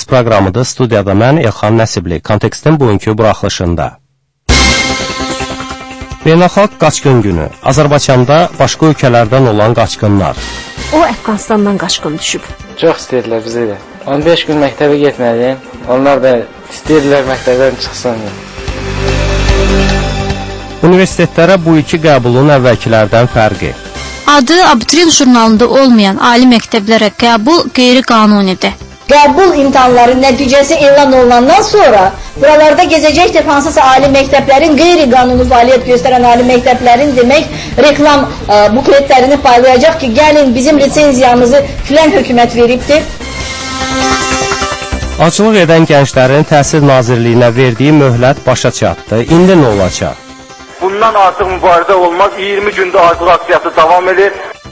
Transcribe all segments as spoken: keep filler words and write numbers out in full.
Kontekst proqramıdır. Studiyada mən Elxan Nəsibli. Kontekstin bugünkü buraxılışında. Beynəlxalq qaçqın günü. Azərbaycanda başqa ölkələrdən olan qaçqınlar. O Əfqanistandan qaçqın düşüb. Çox istəyirlər bizə də. on beş gün məktəbə getmədim. Onlar da istəyirlər məktəbdən çıxsın. Universitetlərə bu iki qəbulun əvvəlkilərdən fərqi. Adı abituriyent jurnalında olmayan ali məktəblərə qəbul qeyri-qanunidir. Qəbul imtahanları nəticəsi elan olunandan sonra buralarda gezəcəkdir hansısa ali məktəblərin, qeyri-qanuni fəaliyyət göstərən ali məktəblərin demək reklam ə, bukletlərini paylayacaq ki, gəlin bizim lisenziyamızı filan hökumət veribdir. Aclıq edən gənclərin Təhsil Nazirliyinə verdiyi möhlət başa çatdı. İndi nə olacaq? Bundan artıq mübarizə olmaz. iyirmi gündə aclıq aksiyası davam edir.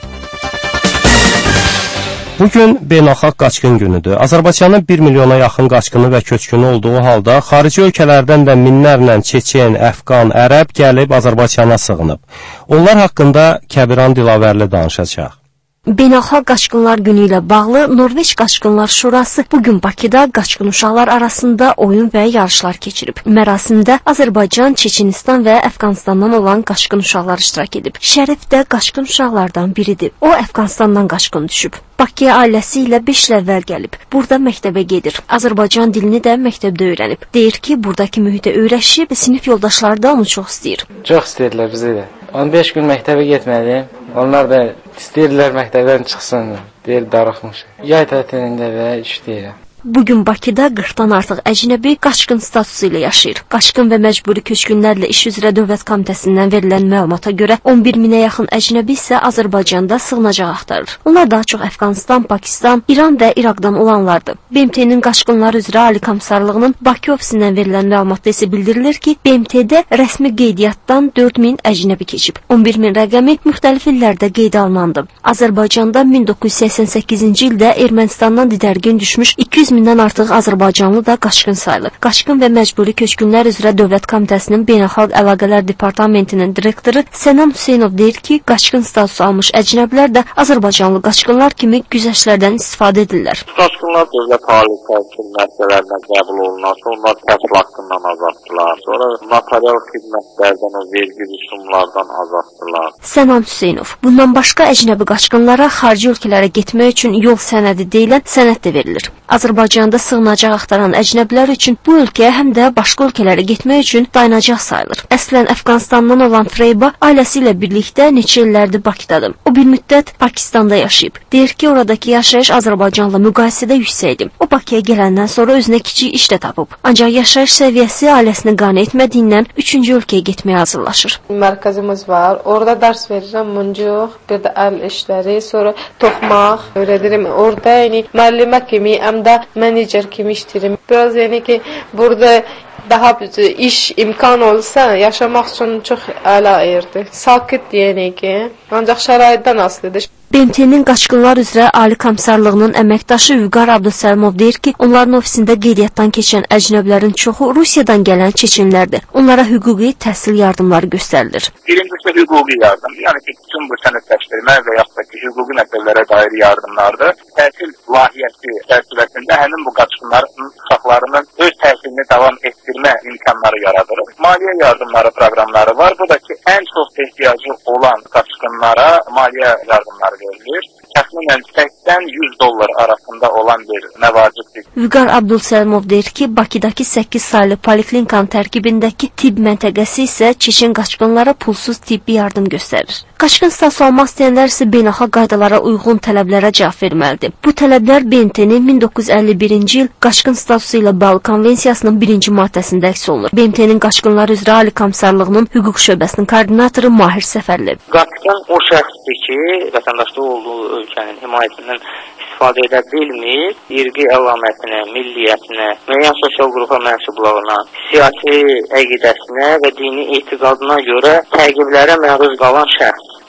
Bugün beynəlxalq qaçqın günüdür. Azərbaycanın bir milyona yaxın qaçqını və köçkünü olduğu halda xarici ölkələrdən də minlərlə Çeçen, Əfqan, Ərəb gəlib Azərbaycana sığınıb. Onlar haqqında Kəbiran Dilavərli danışacaq. Beynəlxalq Qaçqınlar Günü ilə bağlı Norveç Qaçqınlar Şurası bugün Bakıda qaçqın uşaqlar arasında oyun və yarışlar keçirib. Mərasimdə Azərbaycan, Çeçenistan və Əfqanistandan olan qaçqın uşaqlar iştirak edib. Şərif də qaçqın uşaqlardan biridir. O Əfqanistandan qaçqın düşüb. Bakıya ailəsi ilə beş il əvvəl gəlib. Burada məktəbə gedir. Azərbaycan dilini də məktəbdə öyrənib. Deyir ki, buradakı mühitə öyrəşib, sinif yoldaşları da onu çox istəyir. Çox istəyirlər bizə də. on beş gün məktəbə getmədim. Onlar da istəyirlər məktəbdən çıxsın. Deyir, darıxmış. Yay tətilində və işləyirəm. Bugün Bakıda qırxdan artıq əcnəbi qaçqın statusu ilə yaşayır. Qaçqın və məcburi köçkünlərlə iş üzrə Dövlət Komitəsindən verilən məlumata görə on bir minə yaxın əcnəbi isə Azərbaycanda sığınacaq axtarır. Onlar daha çox Əfqanistan, Pakistan, İran və İraqdan olanlardır. B M T-nin Qaçqınlar üzrə Ali Komissarlığının Bakı ofisindən verilən məlumatda isə bildirilir ki, B M T-də rəsmi qeydiyyatdan dörd min əcnəbi keçib. on bir min rəqəmi müxtəlif illərdə qeydə alınandı. Azərbaycanda min doqquz yüz səksən səkkizinci ildə Ermənistandan didərgin düşmüş iki yüz mindən artıq Azərbaycanlı da qaçqın sayılır. Qaçqın və məcburi köçkünlər üzrə Dövlət Komitəsinin Beynəlxalq Əlaqələr Departamentinin direktoru Sənan Hüseynov deyir ki, qaçqın statusu almış əcnəblər də Azərbaycanlı qaçqınlar kimi güzəştlərdən istifadə edirlər. Qaçqınlar dövlət ali təhsil müəssisələrinə qəbul olunarsa, onlar təhsil haqqından azaddılar. Sonra notarial xidmətlərdən, o vergi rüsumlardan azaddılar. Sənan Hüseynov, bundan başqa əcnəbi qaçqınlara xarici ölkələrə getmək üçün yol sənədi deyilən sənəd də verilir. Azərbaycanda sığınacaq axtaran əcnəbilər üçün bu ölkəyə həm də başqa ölkələrə getmək üçün dayanacaq sayılır. Əslən Əfqanistandan olan Freyba ailəsi ilə birlikdə neçə illərdir Bakıdadır. O bir müddət Pakistanda yaşayıb. Deyir ki, oradakı yaşayış Azərbaycanla müqayisədə yüksəkdir. O Bakıya gələndən sonra özünə kiçik iş də tapıb. Ancaq yaşayış səviyyəsi ailəsini qane etmədiyindən üçüncü ölkəyə getməyə hazırlaşır. Mərkəzimiz var. Orada dərs verirəm, muncuq, bir də əl işləri, sonra toxmaq öyrədirim. Orada yəni müəllimə kimi, həm də menajer kimi işləyirəm. Biraz yəni ki, burada daha bir iş imkan olsa yaşamaq üçün çox əla yerdir. Sakit yəni ki, ancaq şəraitdən asılıdır. B M T-nin Qaçqınlar üzrə Ali Komissarlığının əməkdaşı Vüqar Abdusəlimov deyir ki, onların ofisində qeydiyyatdan keçən əcnəblərin çoxu Rusiyadan gələn çeçenlərdir. Onlara hüquqi təhsil yardımları göstərilir. Birincisi hüquqi yardım. Yəni ki, bütün bu sənədləşdirmə və yaxud da ki, hüquqi məsələlərə dair yardımlardır. Təhsil layihəsi çərçivəsində həmin bu qaçqınların uşaqlarının öz təhsilini davam etdirmə imkanları yaradır. Maliyyə yardımları proqramları var. Bu da ki, ən çox ehtiyacı olan qaçqınlara maliyyə yardımları verilir. Təxminən səksən yüz dollar arasında olan bir məvacibdir. Vüqar Abdusəlimov deyir ki, Bakıdakı səkkiz saylı poliklinkanın tərkibindəki tibb məntəqəsi isə Çeçen qaçqınlara pulsuz tibbi yardım göstərir. Qaçqın statusu almaq istəyənlər isə beynəlxalq qaydalara uyğun tələblərə cavab verməlidir. Bu tələblər B M T-nin min doqquz yüz əlli birinci il qaçqın statusu ilə bağlı konvensiyasının birinci maddəsində əks olunur. B M T-nin Qaçqınlar üzrə Ali Komissarlığının hüquq şöbəsinin koordinatoru Mahir Səfərli. Qaçqın o şəxsdir ki, vətəndaşlığı olduğu ölkənin himayəsindən istifadə edə bilmir, irqi əlamətinə, milliyyətinə, müəyyən sosial qrupa mənsublığına, siyasi əqidəsinə və dini etiqadına görə təqiblərə məruz qalan şəxs.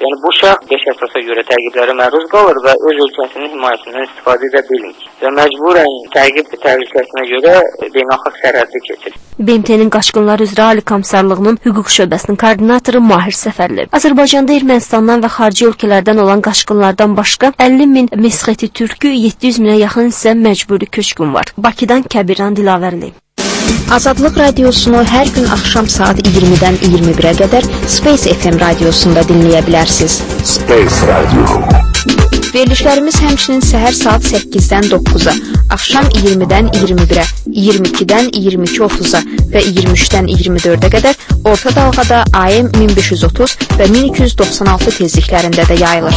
Yəni bu şəxs beş əsasa görə təqiblərə məruz qalır və öz ölkəsinin himayəsindən istifadə edə bilmir. Və məcburən təqib təhlükəsinə görə beynəlxalq sərhəddə keçir. B M T-nin Qaçqınlar üzrə Ali Komissarlığının hüquq şöbəsinin koordinatoru Mahir Səfərli. Azərbaycanda Ermənistandan və xarici ölkələrdən olan qaçqınlardan başqa əlli min Mesxeti türkü, yeddi yüz minə yaxın isə məcburi köçkün var. Bakıdan Kəbiran Dilavərli. Azadlıq radiosunu hər gün axşam saat iyirmidən iyirmi birə qədər Space F M radiosunda dinləyə bilərsiniz. Space Radio. Verilişlərimiz həmçinin səhər saat səkkizdən doqquza, axşam iyirmidən iyirmi birə, iyirmi ikidən iyirmi iki otuz'a və iyirmi üçdən iyirmi dördə qədər orta dalğada A M min beş yüz otuz və min iki yüz doxsan altı tezliklərində də yayılır.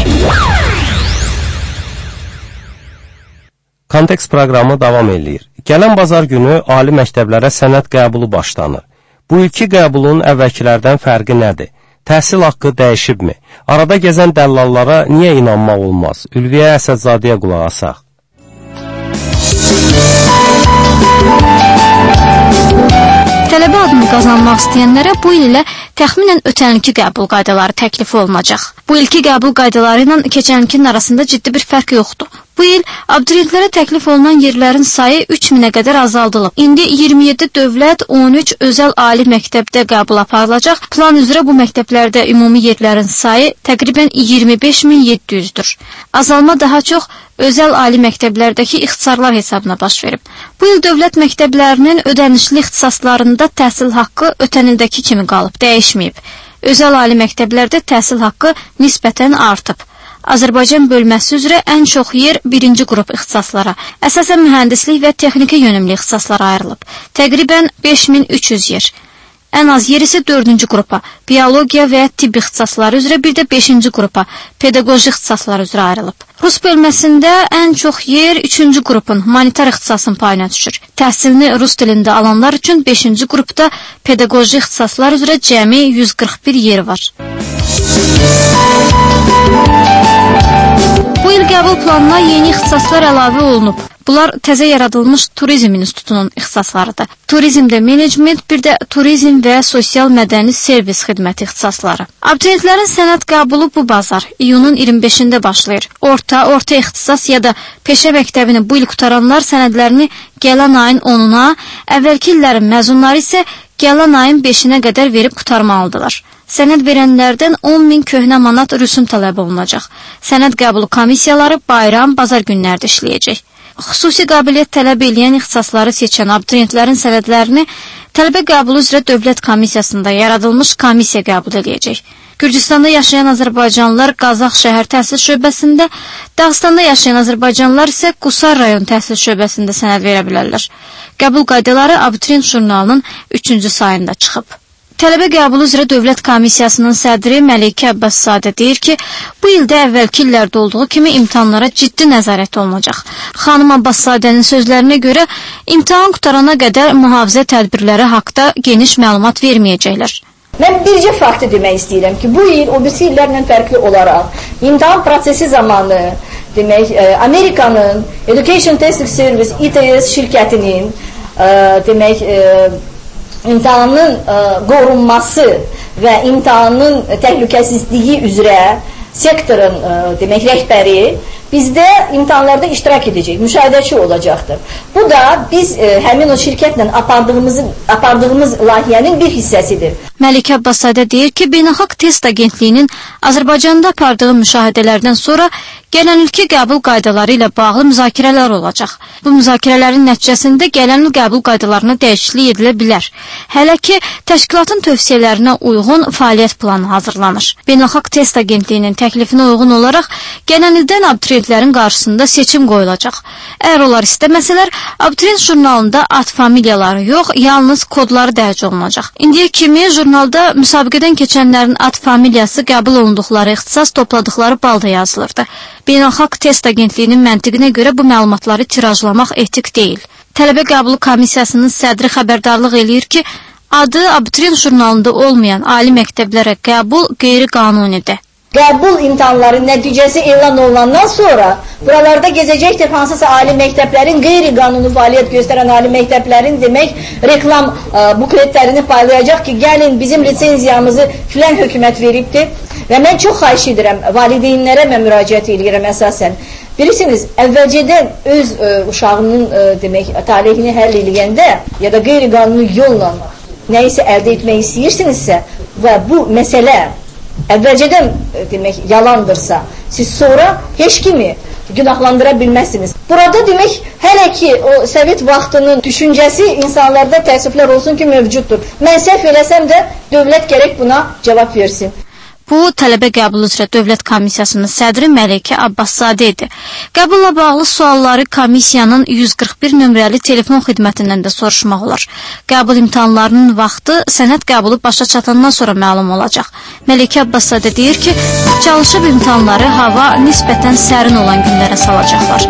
Kontekst proqramı davam eləyir. Gələn bazar günü ali məktəblərə sənəd qəbulu başlanır. Bu ilki qəbulun əvvəlkilərdən fərqi nədir? Təhsil haqqı dəyişibmi? Arada gəzən dəllallara niyə inanmaq olmaz? Ülviyə Əsədzadəyə qulaq asaq. Tələbə adını qazanmaq istəyənlərə bu il ilə təxminən ötənki qəbul qaydaları təklif olunacaq. Bu ilki qəbul qaydaları ilə keçənkinin arasında ciddi bir fərq yoxdur. Bu il abituriyentlərə təklif olunan yerlərin sayı üç minə qədər azaldılıb. İndi iyirmi yeddi dövlət, on üç özəl ali məktəbdə qəbul aparılacaq. Plan üzrə bu məktəblərdə ümumi yerlərin sayı təqribən iyirmi beş min yeddi yüzdür. Azalma daha çox özəl ali məktəblərdəki ixtisarlar hesabına baş verib. Bu il dövlət məktəblərinin ödənişli ixtisaslarında təhsil haqqı ötən ildəki kimi qalıb, dəyişməyib. Özəl ali məktəblərdə təhsil haqqı nisbətən artıb. Azərbaycan bölməsi üzrə ən çox yer birinci qrup ixtisaslara, əsasən mühəndislik və texniki yönümlü ixtisaslara ayrılıb. Təqribən beş min üç yüz yer. Ən az yer isə dördüncü qrupa, biologiya və tibb ixtisasları üzrə, bir də beşinci qrupa, pedaqoji ixtisaslar üzrə ayrılıb. Rus bölməsində ən çox yer üçüncü qrupun, humanitar ixtisasın payına düşür. Təhsilini rus dilində alanlar üçün beşinci qrupda pedaqoji ixtisaslar üzrə cəmi yüz qırx bir yer var. Bu il qəbul planına yeni ixtisaslar əlavə olunub. Bunlar təzə yaradılmış Turizm İnstitutunun ixtisaslarıdır. Turizmdə menecment, bir də turizm və sosial mədəni servis xidməti ixtisasları. Abituriyentlərin sənəd qəbulu bu bazar, iyunun iyirmi beşində başlayır. Orta, orta ixtisas ya da peşə məktəbini bu il qutaranlar sənədlərini gələn ayın onuna, əvvəlki illərin məzunları isə gələn ayın beşinə qədər verib qutarmalıdırlar. Sənəd verənlərdən on min köhnə manat rüsum tələb olunacaq. Sənəd qəbulu komissiyaları bayram, bazar günlərdə işləyəcək. Xüsusi qabiliyyət tələb eləyən ixtisasları seçən abituriyentlərin sənədlərini tələbə qəbulu üzrə dövlət komissiyasında yaradılmış komissiya qəbul edəcək. Gürcüstanda yaşayan azərbaycanlılar Qazax şəhər təhsil şöbəsində, Dağıstanda yaşayan azərbaycanlılar isə Qusar rayon təhsil şöbəsində sənəd verə bilərlər. Qəbul qaydaları abituriyent jurnalının üçüncü sayında çıxıb. Tələbə qəbulu üzrə dövlət komissiyasının sədri Məlikə Abbaszadə deyir ki, bu ildə əvvəlki illərdə olduğu kimi imtahanlara ciddi nəzarət olunacaq. Xanım Abbaszadənin sözlərinə görə imtahan qutarana qədər mühafizə tədbirləri haqda geniş məlumat verməyəcəklər. Mən bircə faktı demək istəyirəm ki, bu il o birisi illərlə fərqli olaraq imtahan prosesi zamanı demək Amerikanın Education Testing Service E T S şirkətinin demək imtahanın ə, qorunması və imtahanın təhlükəsizliyi üzrə sektorun ə, demək rəhbəri bizdə imtahanlarda iştirak edəcək, müşahidəçi olacaqdır. Bu da biz ə, həmin o şirkətlə apardığımız, apardığımız layihənin bir hissəsidir. Məlikə Abbaszadə deyir ki, Beynəlxalq Test Agentliyinin Azərbaycanda apardığı müşahidələrdən sonra gələn ilki qəbul qaydaları ilə bağlı müzakirələr olacaq. Bu müzakirələrin nəticəsində gələn il qəbul qaydalarına dəyişiklik edilə bilər. Hələ ki, təşkilatın tövsiyələrinə uyğun fəaliyyət planı hazırlanır. Beynəlxalq Test Agentliyinin təklifinə uyğun olaraq gələn ildən abituriyentlərin qarşısında seçim qoyulacaq. Əgər onlar istəməsələr, abituriyent jurnalında ad familiyaları yox, yalnız kodları dərc olunacaq. İndiyə kimi jurnalda müsabiqədən keçənlərin ad familiyası qəbul olunduqları ixtisas topladıqları balda yazılırdı. Beynəlxalq Test Agentliyinin məntiqinə görə bu məlumatları tirajlamaq etik deyil. Tələbə qəbulu komissiyasının sədri xəbərdarlıq eləyir ki, adı abituriyent jurnalında olmayan ali məktəblərə qəbul qeyri-qanunidir. Qəbul imtahanları nəticəsi elan olunandan sonra buralarda gezəcəkdir hansısa ali məktəblərin, qeyri-qanuni fəaliyyət göstərən ali məktəblərin demək reklam ə, bukletlərini paylayacaq ki, gəlin bizim lisenziyamızı filan hökumət veribdir Və mən çox xahiş edirəm, valideynlərə mən müraciət edirəm əsasən. Bilirsiniz, əvvəlcədən öz ə, uşağının ə, demək, talihini həll edəndə ya da qeyri-qanuni yolla nəyisə əldə etmək istəyirsinizsə və bu məsələ əvvəlcədən demək yalandırsa, siz sonra heç kimi günahlandıra bilməzsiniz. Burada demək, hələ ki o Sovet vaxtının düşüncəsi insanlarda təəssüflər olsun ki, mövcuddur. Mən səhv eləsəm də dövlət gərək buna cavab versin. Bu, tələbə qəbul üzrə Dövlət Komissiyasının sədri Məlikə Abbaszadə idi. Qəbulla bağlı sualları komissiyanın yüz qırx bir nömrəli telefon xidmətindən də soruşmaq olar. Qəbul imtahanlarının vaxtı sənəd qəbulu başa çatandan sonra məlum olacaq. Məlikə Abbaszadə deyir ki, çalışıb imtahanları hava nisbətən sərin olan günlərə salacaqlar.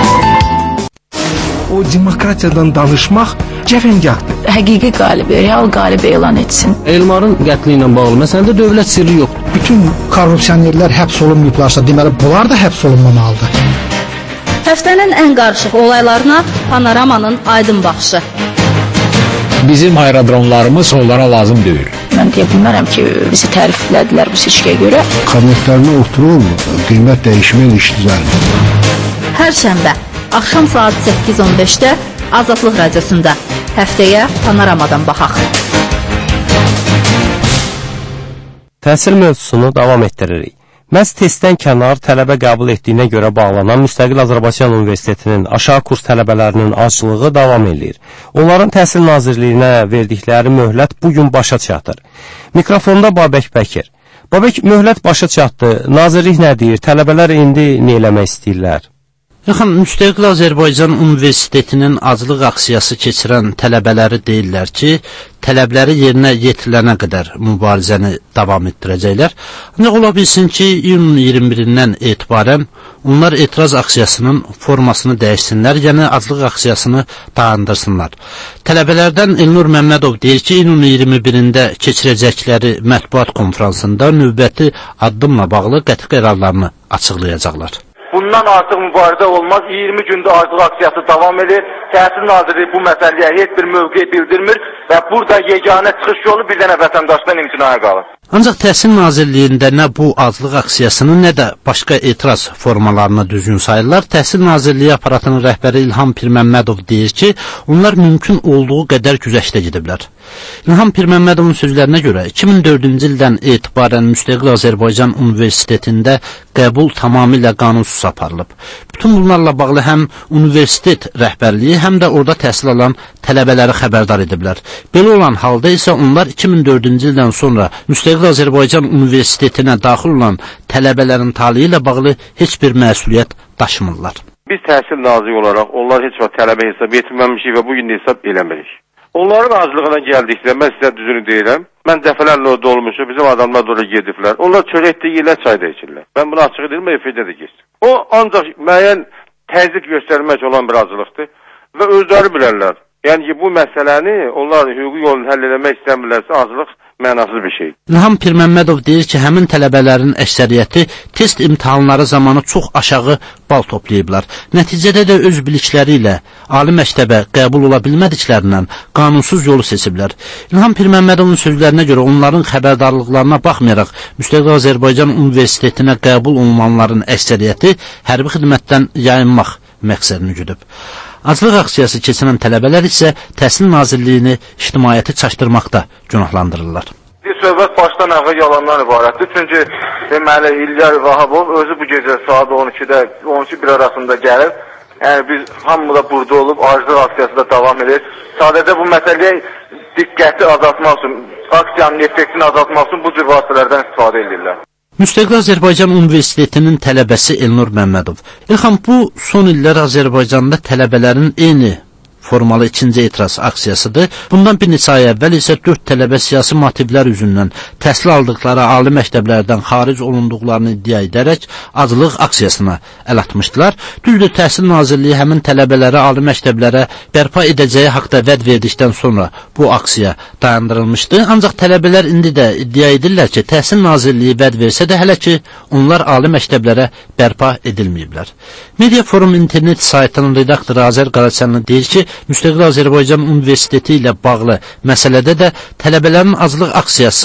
O demokratiyadan danışmaq cəfəngahdır. Həqiqi qalibi, real qalibi elan etsin. Elmarın qətli ilə bağlı məsələdə dövlət sirri yoxdur. Bütün korrupsionerlər həbs olunmayıblarsa, deməli, bunlar da həbs olunmamalıdır. Həftənin ən qarışıq olaylarına Panoramanın aydın baxışı. Bizim aerodromlarımız onlara lazım deyil. Mən deyə bilmərəm ki, bizi təriflədilər bu seçkiyə görə. Kabinetlərinə oturun, qiymət dəyişmən işçiləri. Hər şənbə, axşam saat səkkiz on beşdə Azadlıq Radiosunda. Həftəyə Panoramadan baxaq. Təhsil mövzusunu davam etdiririk. Məhz testdən kənar tələbə qəbul etdiyinə görə bağlanan Müstəqil Azərbaycan Universitetinin aşağı kurs tələbələrinin aclığı davam edir. Onların Təhsil Nazirliyinə verdikləri möhlət bugün başa çatır. Mikrofonda Babək Bəkir. Babək, möhlət başa çatdı. Nazirlik nə deyir? Tələbələr indi nə eləmək istəyirlər? Yaxın, Müstəqil Azərbaycan Universitetinin aclıq aksiyası keçirən tələbələri deyirlər ki, tələbləri yerinə yetirilənə qədər mübarizəni davam etdirəcəklər. Ancaq ola bilsin ki, iyunun iyirmi birindən etibarən onlar etiraz aksiyasının formasını dəyişsinlər, yəni aclıq aksiyasını dayandırsınlar. Tələbələrdən Elnur Məmmədov deyir ki, iyunun iyirmi birində keçirəcəkləri mətbuat konferansında növbəti addımla bağlı qəti qərarlarını açıqlayacaqlar. Bundan artıq mübarizə olmaz. iyirmi gündə aclıq aksiyası davam edir. Təhsil Nazirliyi bu məsələyə heç bir mövqe bildirmir və burada yeganə çıxış yolu bir dənə vətəndaşdan imtinaya qalır. Ancaq Təhsil Nazirliyində nə bu aclıq aksiyasını, nə də başqa etiraz formalarını düzgün sayırlar. Təhsil Nazirliyi aparatının rəhbəri İlham Pirməmmədov deyir ki, onlar mümkün olduğu qədər güzəştə gediblər. İlham Pirməmmədovun sözlərinə görə iki min dördüncü ildən etibarən Müstəqil Azərbaycan Universitetində qəbul tamamilə qanunsuz aparılıb. Bütün bunlarla bağlı həm universitet rəhbərliyi, həm də orada təhsil alan tələbələri xəbərdar ediblər. Belə olan halda isə onlar iki min dördüncü ildən sonra Müstəqil Azərbaycan Universitetinə daxil olan tələbələrin taliyi ilə bağlı heç bir məsuliyyət daşımırlar. Biz təhsil naziri olaraq onlar heç vaxt tələbə hesab etməmişik və bugün hesab eləmirik. Onların aclığına gəldikdə, mən sizə düzünü deyirəm, mən dəfələrlə orada olmuşum, bizim adamlar da oraya gediblər. Onlar çörək deyirlər, çay da içirlər. Mən bunu açıq edirəm, efirdə də geçsin. O ancaq müəyyən təzyiq göstərmək olan bir acılıqdır və özləri bilərlər. Yəni ki, bu məsələni onlar hüquqi yolunu həll eləmək istəmirlərsə, acılıq mənasız bir şey. İlham Pirməmmədov deyir ki, həmin tələbələrin əksəriyyəti test imtahanları zamanı çox aşağı bal toplayıblar. Nəticədə də öz bilikləri ilə ali məktəbə qəbul ola bilmədiklərindən qanunsuz yolu seçiblər. İlham Pirməmmədovun sözlərinə görə onların xəbərdarlıqlarına baxmayaraq Müstəqil Azərbaycan Universitetinə qəbul olunanların əksəriyyəti hərbi xidmətdən yayınmaq məqsədini güdüb. Aclıq aksiyası keçirən tələbələr isə Təhsil Nazirliyini ictimaiyyəti çaşdırmaqda günahlandırırlar. Bir söhbət başdan ayağa yalandan ibarətdir. Çünki deməli İlyar Vahabov özü bu gecə saat on ikidə on iki bir arasında gəlir. Yəni biz hamı da burada olub aclıq aksiyası da davam edir. Sadəcə bu məsələyə diqqəti azaltmaq üçün, aksiyanın effektini azaltmaq üçün bu cür vasitələrdən istifadə edirlər. Müstəqil Azərbaycan Universitetinin tələbəsi Elnur Məmmədov. İlham, bu son illər Azərbaycanda tələbələrin eyni formalı ikinci etiraz aksiyasıdır. Bundan bir neçə ay əvvəl isə dörd tələbə siyasi motivlər üzündən təhsil aldıqları ali məktəblərdən xaric olunduqlarını iddia edərək aclıq aksiyasına əl atmışdılar. Düzdür, Təhsil Nazirliyi həmin tələbələrə ali məktəblərə bərpa edəcəyi haqda vəd verdikdən sonra bu aksiya dayandırılmışdı. Ancaq tələbələr indi də iddia edirlər ki, Təhsil Nazirliyi vəd versə də hələ ki, onlar ali məktəblərə bərpa edilməyiblər. Media Forum internet saytının redaktoru Azər Qaraçanlı deyir ki, Müstəqil Azərbaycan Universiteti ilə bağlı məsələdə də tələbələrin aclıq aksiyası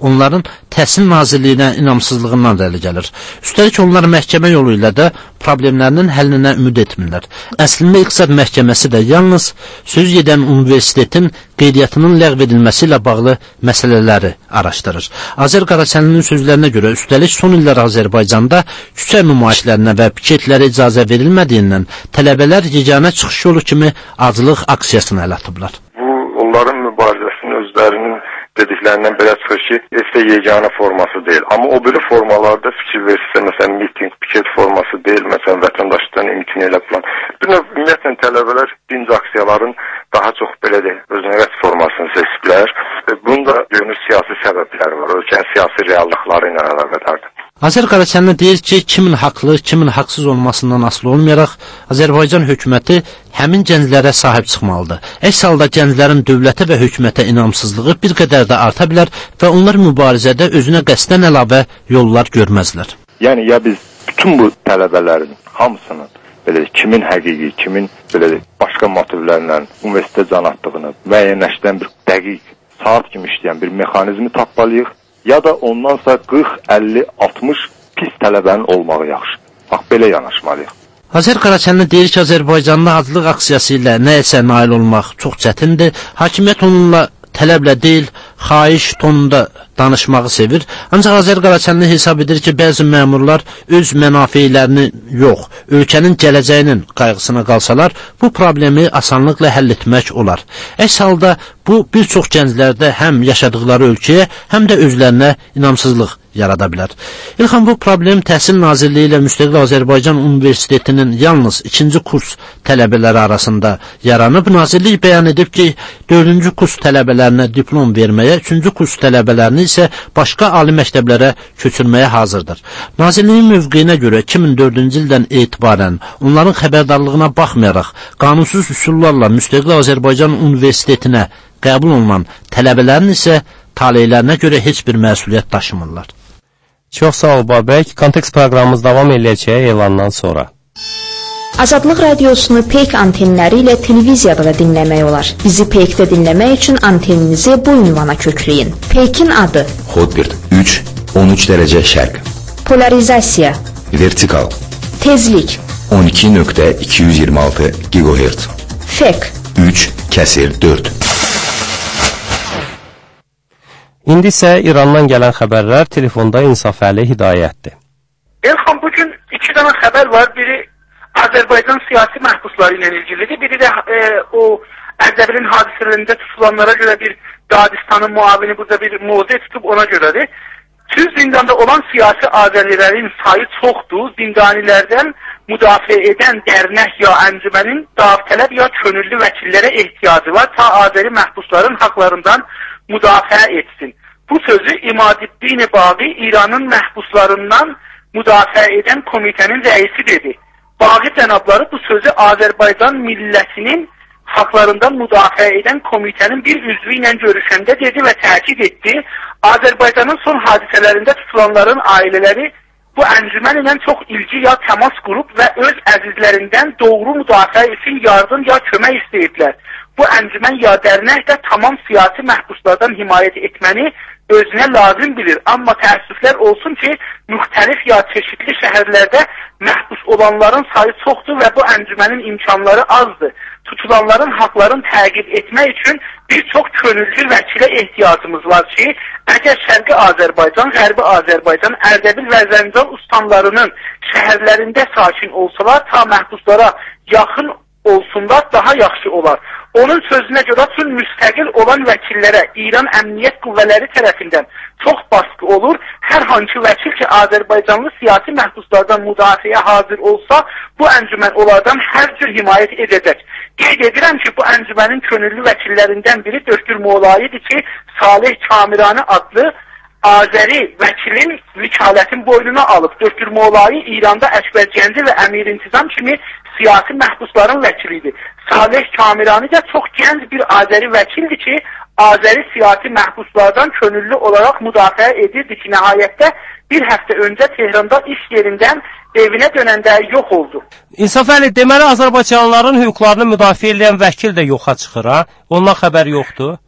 onların Təhsil Nazirliyinə inamsızlığından da əli gəlir. Üstəlik onlar məhkəmə yolu ilə də problemlərinin həllinə ümid etmirlər. Əslində İqtisad Məhkəməsi də yalnız söz gedən universitetin qeydiyyatının ləğv edilməsi ilə bağlı məsələləri araşdırır. Azər Qaraçənlinin sözlərinə görə üstəlik son illər Azərbaycanda küçə nümayişlərinə və piketlərə icazə verilmədiyindən tələbələr yeganə çıxış yolu kimi aclıq aksiyasına əl atıblar. Bu, onların mübarizəsinin özlərinin dediklərindən belə çıxır ki, heç də yeganə forması deyil. Amma o biri formalarda fikir versə, məsələn, miting, piket forması deyil, məsələn, vətəndaşlıqdan imtina elə plan. Bir növ, ümumiyyətlə, tələbələr dinc aksiyaların daha çox belə deyil, özünəvət formasını seçiblər. Bunun da görünür siyasi səbəbləri var, ölkənin siyasi reallıqları ilə əlaqədardır. Azər Qaraçənli deyir ki, kimin haqlı, kimin haqsız olmasından asılı olmayaraq, Azərbaycan hökuməti həmin gənclərə sahib çıxmalıdır. Əks halda gənclərin dövlətə və hökumətə inamsızlığı bir qədər də arta bilər və onlar mübarizədə özünə qəsdən əlavə yollar görməzlər. Yəni, ya biz bütün bu tələbələrin hamısının belə kimin həqiqi, kimin belə başqa motivlərlə universitetə can atdığını müəyyənləşdirən bir dəqiq, saat kimi işləyən bir mexanizmi tapmalıyıq. Ya da ondansa qırx, əlli, altmış pis tələbənin olmağı yaxşı. Bax, belə yanaşmalıyıq. Azər Qaraçənli deyir ki, Azərbaycanda aclıq aksiyası ilə nəyəsə nail olmaq çox çətindir. Hakimiyyət onunla tələblə deyil, xahiş tonunda danışmağı sevir. Ancaq Azər Qaraçənli hesab edir ki, bəzi məmurlar öz mənafeylərini yox, ölkənin gələcəyinin qayğısına qalsalar, bu problemi asanlıqla həll etmək olar. Əks halda bu, bir çox gənclərdə həm yaşadıqları ölkəyə, həm də özlərinə inamsızlıq yarada bilər. İlxan, bu problem Təhsil Nazirliyi ilə Müstəqil Azərbaycan Universitetinin yalnız ikinci kurs tələbələri arasında yaranıb. Nazirlik bəyan edib ki, dördüncü kurs tələbələrinə diplom verməyə, üçüncü kurs tələbələrini isə başqa ali məktəblərə köçürməyə hazırdır. Nazirliyin mövqeyinə görə iki min dördüncü ildən etibarən onların xəbərdarlığına baxmayaraq, qanunsuz üsullarla Müstəqil Azərbaycan Universitetinə qəbul olunan tələbələrin isə taleylərinə görə heç bir məsuliyyət daşımırlar. Çox sağ ol, Babək. Kontekst proqramımız davam edəcək elandan sonra. Azadlıq radiosunu Peyk antenləri ilə televiziyada da dinləmək olar. Bizi Peykdə dinləmək üçün anteninizi bu ünvana kökləyin. Peykin adı: Hotbird üç on üç dərəcə şərq. Polarizasiya: Vertikal. Tezlik: on iki nöqtə iki yüz iyirmi altı gigahertz. Fek: üç kəsir dörd. İndi isə İrandan gələn xəbərlər telefonda İnsafəli Hidayətdir. Elxan, bugün iki dənə xəbər var. Biri Azərbaycan siyasi məhbusları ilə ilgilidir. Biri də e, o Ərdəbilin hadisələrində tutulanlara görə bir Dağistanın muavini burada bir mövzu tutub ona görədir. Tüz zindanda olan siyasi azərilərin sayı çoxdur. Zindanilərdən müdafiə edən dərnək ya əncümənin davtələb ya könüllü vəkillərə ehtiyacı var. Ta azəri məhbusların haqlarından müdafiə etsin. Bu sözü İmadiddin Bağı İranın məhbuslarından müdafiə edən komitənin rəisi dedi. Bağı cənabları bu sözü Azərbaycan millətinin haqlarından müdafiə edən komitənin bir üzvü ilə görüşəndə dedi və təkid etdi. Azərbaycanın son hadisələrində tutulanların ailələri bu əncümən ilə çox ilgi ya təmas qurub və öz əzizlərindən doğru müdafiə üçün yardım ya kömək istəyiblər. Bu əncümən ya dərnək də tamam siyasi məhbuslardan himayət etməni özünə lazım bilir. Amma təəssüflər olsun ki, müxtəlif ya çeşitli şəhərlərdə məhbus olanların sayı çoxdur və bu əncümənin imkanları azdır. Tutulanların haqlarını təqib etmək üçün bir çox könüllü vəkilə ehtiyacımız var ki, əgər Şərqi Azərbaycan, Qərbi Azərbaycan, Ərdəbil və Zəncana ustanlarının şəhərlərində sakin olsalar, ta məhbuslara yaxın olsunlar, daha yaxşı olar. Onun sözünə görə tüm müstəqil olan vəkillərə İran əmniyyət qüvvələri tərəfindən çox baskı olur. Hər hansı vəkil ki, Azərbaycanlı siyasi məhbuslardan müdafiəyə hazır olsa, bu əncümən onlardan hər cür himayət edəcək. Qeyd edirəm ki, bu əncümənin könüllü vəkillərindən biri Döktür Moğlayıdır ki, Salih Kamirani adlı Azəri vəkilin vikalətin boynuna alıb. Döktür Moğlayı İranda Əkbərcəndi və Əmir İntizam kimi siyasi məhbusların vəkilidir. Salih Kamirani də çox gənc bir Azəri vəkildir ki, Azəri siyasi məhbuslardan könüllü olaraq müdafiə edirdi ki, nəhayətdə bir həftə öncə Tehranda iş yerindən evinə dönəndə yox oldu. İnsafəli, deməli Azərbaycanlıların hüquqlarını müdafiə edən vəkil də yoxa çıxır, ha? Ondan xəbər yoxdur?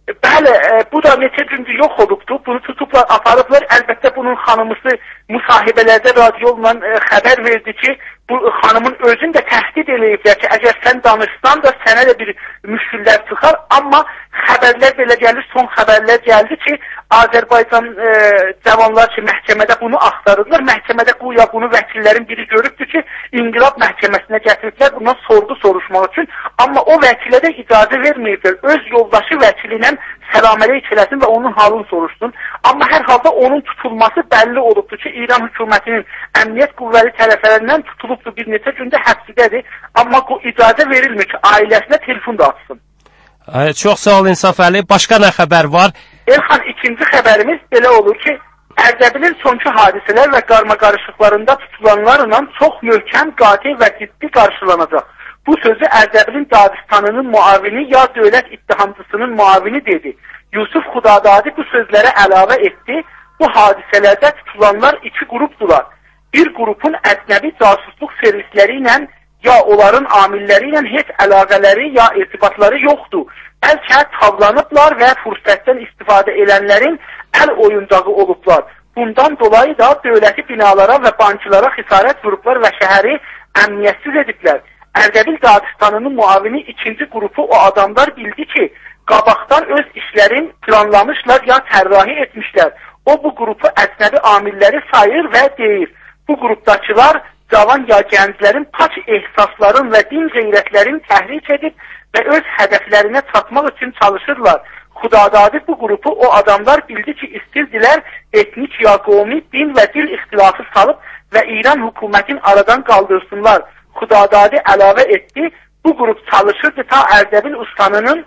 Bəli, e, bu da neçə gündür yox olubdur. Bunu tutublar, aparıblar. Əlbəttə bunun xanımısı müsahibələrdə radiolla e, xəbər verdi ki, bu xanımın özünü də təhdid eləyiblər ki, əgər sən danışsan da sənə də bir müşküllər çıxar. Amma xəbərlər belə gəlir, son xəbərlər gəldi ki, Azərbaycan e, cavanlar ki, məhkəmədə bunu axtarırlar. Məhkəmədə qoya bunu vəkillərin biri görübdür ki, İnqilab məhkəməsinə gətiriblər bundan sorğu soruşmaq üçün. Amma o vəkilə də icazə verməyiblər. Öz yoldaşı vəkili ilə səlaməlik eləsin və onun halını soruşsun. Amma hər halda onun tutulması bəlli olubdur ki, İran hökumətinin əmniyyət qüvvəli tərəflərindən tutulubdur, bir neçə gündə həbsidədir. Amma o icazə verilmir ki, ailəsinə telefon da açsın. Ay, çox sağ ol İnsaf Əli. Başqa nə xəbər var? Elxan, ikinci xəbərimiz belə olur ki, Ərdəbilin sonki hadisələr və qarmaqarışıqlarında tutulanlarla çox möhkəm, qatil və ciddi qarşılanacaq. Bu sözü Ərdəbilin Dağıstanının muavini ya dövlət ittihamcısının muavini dedi. Yusuf Xudadadi bu sözlərə əlavə etdi. Bu hadisələrdə tutulanlar iki qrupdular. Bir qrupun əcnəbi casusluq servisləri ilə ya onların amilləri ilə heç əlaqələri ya irtibatları yoxdur. Bəlkə tavlanıblar və fürsətdən istifadə edənlərin əl oyuncağı olublar. Bundan dolayı da dövləti binalara və banklara xisarət vurublar və şəhəri əmniyyətsiz ediblər. Ərdəbil Dağıstanının muavini ikinci qrupu o adamlar bildi ki, qabaqdan öz işlərin planlamışlar ya tərrahi etmişlər. O bu qrupu əcnəbi amilləri sayır və deyir. Bu qrupdakılar cavan ya gənclərin paç ehsasların və din qeyrətlərin təhrik edib və öz hədəflərinə çatmaq üçün çalışırlar. Xudadadi bu qrupu o adamlar bildi ki, istirdilər etnik ya qomi, din və dil ixtilafı salıb və İran hökumətin aradan qaldırsınlar. Xudadadi əlavə etdi, bu qrup çalışırdı ta Ərdəbil ustanının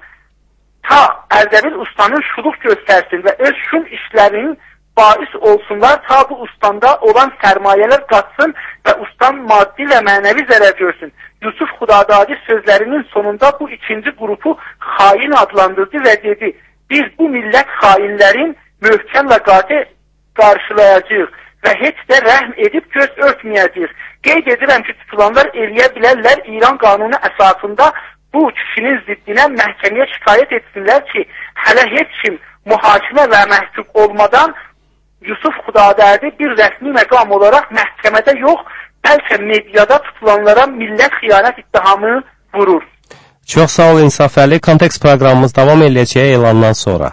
ta Ərdəbil ustanın şuluq göstərsin və öz şum işlərinin bais olsunlar, ta bu ustandə olan sərmayələr qatsın və ustan maddi və mənəvi zərər görsün. Yusuf Xudadadi sözlərinin sonunda bu ikinci qrupu xain adlandırdı və dedi, biz bu millət xainlərin möhkəm və qati qarşılayacağıq və heç də rəhm edib göz örtməyəcəyik. Qeyd edirəm ki, tutulanlar eləyə bilərlər İran qanunu əsasında bu kişinin ziddinə məhkəməyə şikayət etsinlər ki, hələ heç kim mühakimə və məhkum olmadan Yusuf Xudadadi bir rəsmi məqam olaraq məhkəmədə yox, bəlkə mediada tutulanlara millət xiyanət ittihamı vurur. Çox sağ ol İnsaf Əli. Kontekst proqramımız davam edəcək elandan sonra.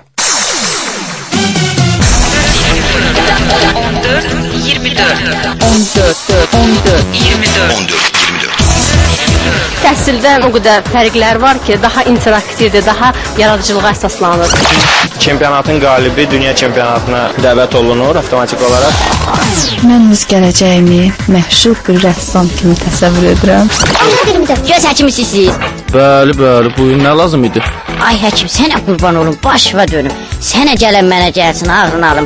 on dörd iyirmi dörd on dörd on dörd iyirmi dörd on dörd iyirmi dörd Təhsildən o qədər fərqlər var ki, daha interaktivdir, daha yaradıcılığa əsaslanır. Çempionatın qalibi dünya çempionatına dəvət olunur avtomatik olaraq. Mən öz gələcəyimi məşhur bir rəssam kimi təsəvvür edirəm. Göz həkimisiz siz? Bəli, bəli, buyur, nə lazım idi? Ay həkim, sənə qurban olum, başıva dönüm. Sənə gələn mənə gəlsin, ağrını alım.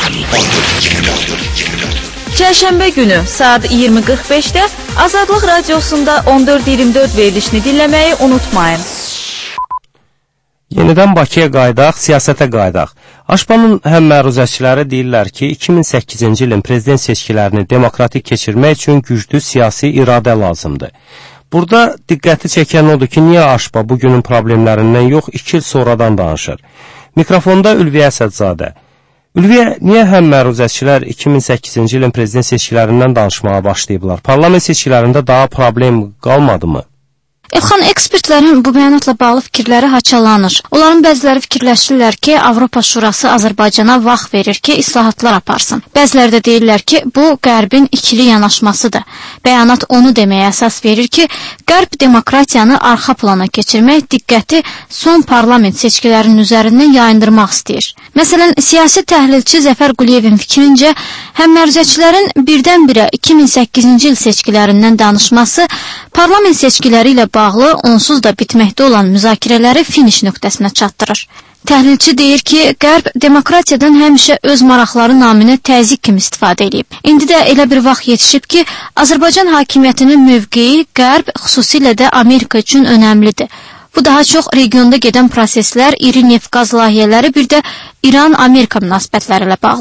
Çərşənbə günü saat iyirmi qırx beşdə Azadlıq Radiosunda on dörd iyirmi dörd verilişini dinləməyi unutmayın. Yenidən Bakıya qaydaq, siyasətə qaydaq. Aşpanın həm məruzəçiləri deyirlər ki, iki min səkkizinci ilin prezident seçkilərini demokratik keçirmək üçün güclü siyasi iradə lazımdır. Burada diqqəti çəkən odur ki, niyə Aşpa bugünün problemlərindən yox, iki il sonradan danışır? Mikrofonda Ülviyə Əsədzadə. Ülviyə, niyə həm məruzəçilər iki min səkkizinci ilin prezident seçkilərindən danışmağa başlayıblar? Parlament seçkilərində daha problem qalmadı mı? Elxan, ekspertlərin bu bəyanatla bağlı fikirləri haçalanır. Onların bəziləri fikirləşirlər ki, Avropa Şurası Azərbaycana vaxt verir ki, islahatlar aparsın. Bəziləri də deyirlər ki, bu Qərbin ikili yanaşmasıdır. Bəyanat onu deməyə əsas verir ki, Qərb demokratiyanı arxa plana keçirmək, diqqəti son parlament seçkilərinin üzərindən yayındırmaq istəyir. Məsələn, siyasi təhlilçi Zəfər Quliyevin fikrincə, həm məruzəçilərin birdən-birə iki min səkkizinci il seçkilərindən danışması parlament seçkiləri ilə bağlı onsuz da bitməkdə olan müzakirələri finiş nöqtəsinə çatdırır. Təhlilçi deyir ki, Qərb demokratiyadan həmişə öz maraqları naminə təzyiq kimi istifadə edib. İndi də elə bir vaxt yetişib ki, Azərbaycan hakimiyyətinin mövqeyi Qərb, xüsusilə də Amerika üçün önəmlidir. Bu daha çox regionda gedən proseslər, iri neft qaz layihələri, bir də İran-Amerika münasibətləri ilə bağlıdır.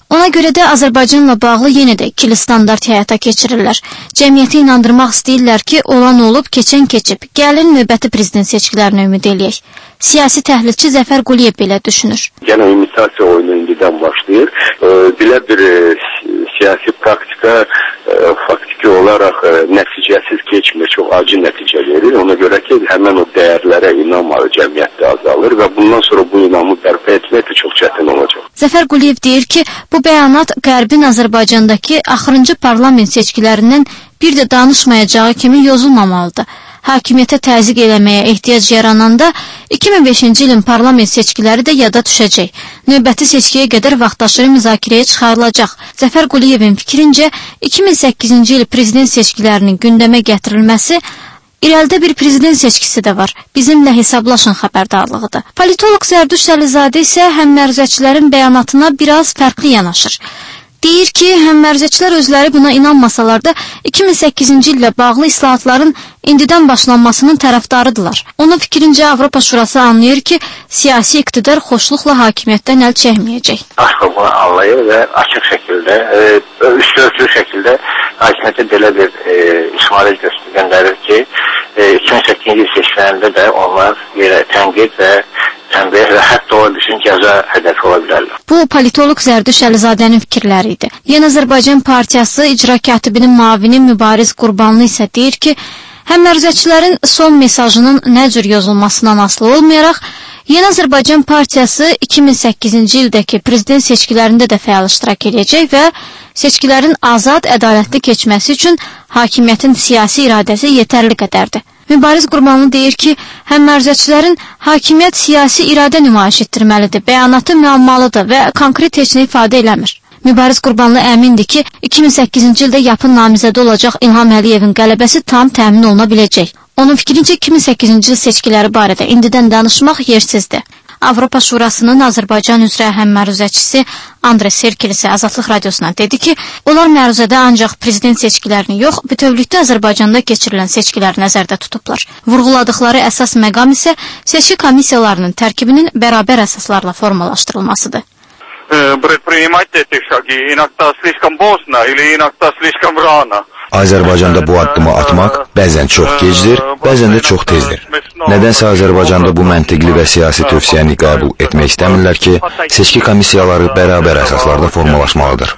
Ona görə də Azərbaycanla bağlı yenə də ikili standart həyata keçirirlər. Cəmiyyəti inandırmaq istəyirlər ki, olan olub, keçən keçib. Gəlin növbəti prezident seçkilərinə ümid eləyək. Siyasi təhlilçi Zəfər Quliyev belə düşünür. Yəni imitasiya oyunu indidən başlayır. E, belə bir e, siyasi praktika e, faktiki olaraq e, nəticəsiz keçmir, çox acı nəticə verir. Ona görə ki, həmən o dəyərlərə inanmalı cəmiyyətdə azalır və bundan sonra bu inamı bərpa etmək də çox çətin olacaq. Zəfər Quliyev deyir ki, bu bəyanat Qərbin Azərbaycandakı axırıncı parlament seçkilərindən bir də danışmayacağı kimi yozulmamalıdır. Hakimiyyətə təzyiq eləməyə ehtiyac yarananda iki min beşinci ilin parlament seçkiləri də yada düşəcək. Növbəti seçkiyə qədər vaxtaşırı müzakirəyə çıxarılacaq. Zəfər Quliyevin fikrincə iki min səkkizinci il prezident seçkilərinin gündəmə gətirilməsi İrəlidə bir prezident seçkisi də var. Bizimlə hesablaşın xəbərdarlığıdır. Politolog Zərdüş Əlizadə isə həmmərzəçilərin bəyanatına biraz fərqli yanaşır. Deyir ki, həmmərzəçilər özləri buna inanmasalar da iki min səkkizinci illə bağlı islahatların indidən başlanmasının tərəfdarıdırlar. Onun fikrincə Avropa Şurası anlayır ki, siyasi iqtidar xoşluqla hakimiyyətdən əl çəkməyəcək. Aşkı bunu anlayır və açıq şəkildə, e, üstü şəkildə hakimiyyətə belə bir e, işarə göndərir ki, e, iki min səkkizinci il seçkilərində də onlar yerə tənqid və tənbih və hətta o üçün cəza hədəfi ola bilərlər. Bu, politolog Zərdüş Əlizadənin fikirləri idi. Yeni Azərbaycan Partiyası icra katibinin müavini Mübariz Qurbanlı isə deyir ki, həmmərzəçilərin son mesajının nə cür yazılmasından asılı olmayaraq, Yeni Azərbaycan Partiyası iki min səkkizinci ildəki prezident seçkilərində də fəal iştirak edəcək və seçkilərin azad, ədalətli keçməsi üçün hakimiyyətin siyasi iradəsi yetərli qədərdir. Mübariz Qurbanlı deyir ki, həmmərzəçilərin hakimiyyət siyasi iradə nümayiş etdirməlidir, bəyanatı müəmmalıdır və konkret heç nə ifadə eləmir. Mübariz Qurbanlı əmindir ki, iki min səkkizinci ildə yapın namizədə olacaq İlham Əliyevin qələbəsi tam təmin oluna biləcək. Onun fikrincə iki min səkkizinci il seçkiləri barədə indidən danışmaq yersizdir. Avropa Şurasının Azərbaycan üzrə həmməruzəçisi Andres Serkel isə Azadlıq Radiosuna dedi ki, onlar məruzədə ancaq prezident seçkilərini yox, bütövlükdə Azərbaycanda keçirilən seçkiləri nəzərdə tutublar. Vurğuladıkları əsas məqam isə seçki komissiyalarının tərkibinin bərabər əsaslarla formalaşdırılmasıdır. Предпринимать эти шаги иногда слишком поздно или иногда слишком рано. Azərbaycanda bu addımı atmaq bəzən çox gecdir, bəzən də çox tezdir. Nədənsə Azərbaycanda bu məntiqli və siyasi tövsiyəni qəbul etmək istəmirlər ki, seçki komissiyaları bərabər əsaslarda formalaşmalıdır.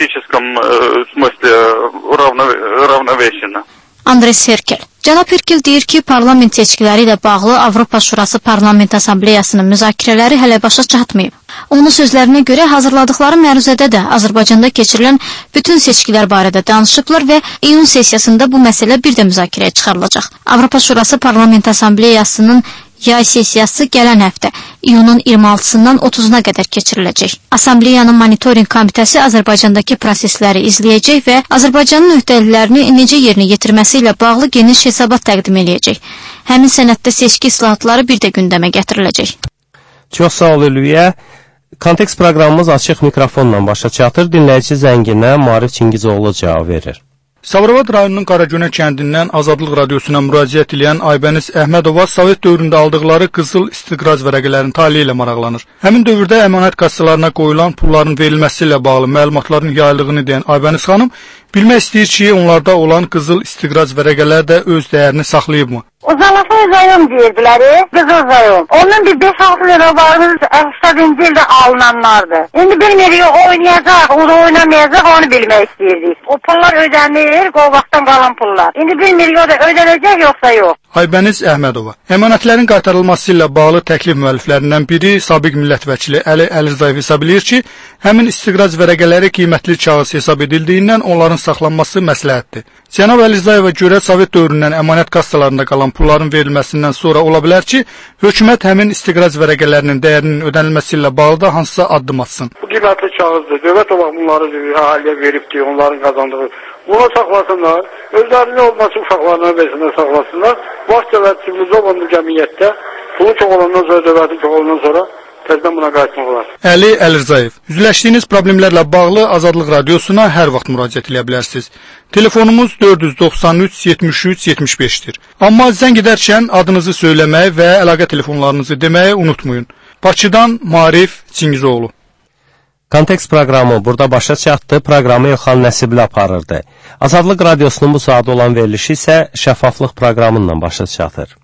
Andres Serkel. Cənab Serkel deyir ki, parlament seçkiləri ilə bağlı Avropa Şurası Parlament Assambleyasının müzakirələri hələ başa çatmayıb. Onun sözlərinə görə hazırladıkları məruzədə də Azərbaycanda keçirilən bütün seçkilər barədə danışıblar və iyun sessiyasında bu məsələ bir də müzakirəyə çıxarılacaq. Avropa Şurası Parlament Assambleyasının yay sessiyası gələn həftə iyunun iyirmi altısından otuzuna qədər keçiriləcək. Assambleyanın monitoring komitəsi Azərbaycandakı prosesləri izləyəcək və Azərbaycanın öhdəliklərini necə yerinə yetirməsi ilə bağlı geniş hesabat təqdim edəcək. Həmin sənəddə seçki islahatları bir də gündəmə gətiriləcək. Çox sağ ol Ülviyə. Kontekst proqramımız açıq mikrofonla başa çatır. Dinləyici zənginə Maarif Çingizoğlu cavab verir. Sabirabad rayonunun Qaragünə kəndindən Azadlıq Radiosuna müraciət edən Aybəniz Əhmədova Sovet dövründə aldıqları qızıl istiqraz vərəqələrin taleyi ilə maraqlanır. Həmin dövrdə əmanət kassalarına qoyulan pulların verilməsi ilə bağlı məlumatların yaylığını deyən Aybəniz xanım bilmək istəyir ki, onlarda olan qızıl istiqraz vərəqələr də öz dəyərini saxlayıbmı? Uzalafa zayom deyirdilər, qızıl zayom. Onun bir beş altı lira vardı, səksəninci ildə alınanlardı. İndi bilmirik, oynayacaq, o da oynamayacaq, onu bilmək istəyirdik. O pullar ödənir, o vaxtdan qalan pullar. İndi bilmirik, o da ödənəcək, yoxsa yox. Aybəniz Əhmədova. Əmanətlərin qaytarılması ilə bağlı təklif müəlliflərindən biri sabiq millət vəkili Əli Əlirzayev hesab edir ki, həmin istiqraz vərəqələri qiymətli kağız hesab edildiyindən onların saxlanması məsləhətdir. Cənab Əlizayeva görə Sovet dövründən əmanət kassalarında qalan pulların verilməsindən sonra ola bilər ki, hökumət həmin istiqraz vərəqələrinin dəyərinin ödənilməsi ilə bağlı da hansısa addım atsın. Bu qiymətli kağızdır. Dövlət olaraq bunları əhaliyə veribdir, onların qazandığı. Bunu saxlasınlar, özlərinin olması uşaqlarına versinlər, saxlasınlar. Vaxt və sivilizovanlı cəmiyyətdə pulu çox olandan sonra, dövləti çox olandan sonra təzdən buna qayıtmaq olar. Əli Əlirzayev. Üzləşdiyiniz problemlərlə bağlı Azadlıq Radiosuna hər vaxt müraciət edə bilərsiniz. Telefonumuz dörd yüz doxsan üç yetmiş üç yetmiş beşdir. Amma zəng edərkən adınızı söyləməyi və əlaqə telefonlarınızı deməyi unutmayın. Bakıdan Maarif Çingizoğlu. Kontekst proqramı burada başa çatdı. Proqramı Elxan Nəsibli aparırdı. Azadlıq radiosunun bu saatda olan verilişi isə şəffaflıq proqramından başa çatır.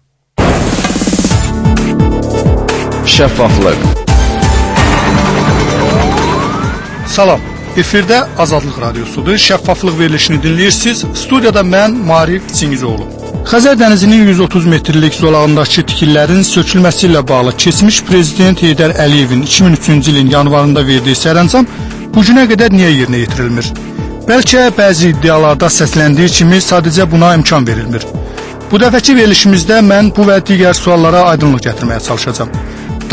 Şəffaflıq. Salam. Efirdə Azadlıq radiosudur. Şəffaflıq verilişini dinləyirsiniz. Studiyada mən Marif Çingizoğlu. Xəzər dənizinin yüz otuz metrlik zolağındakı tikililərin sökülməsi ilə bağlı keçmiş prezident Heydər Əliyevin iki min üçüncü ilin yanvarında verdiyi sərəncam bu günə qədər niyə yerinə yetirilmir? Bəlkə bəzi iddialarda səsləndiyi kimi sadəcə buna imkan verilmir. Bu dəfəki verilişimizdə mən bu və digər suallara aydınlıq gətirməyə çalışacağam.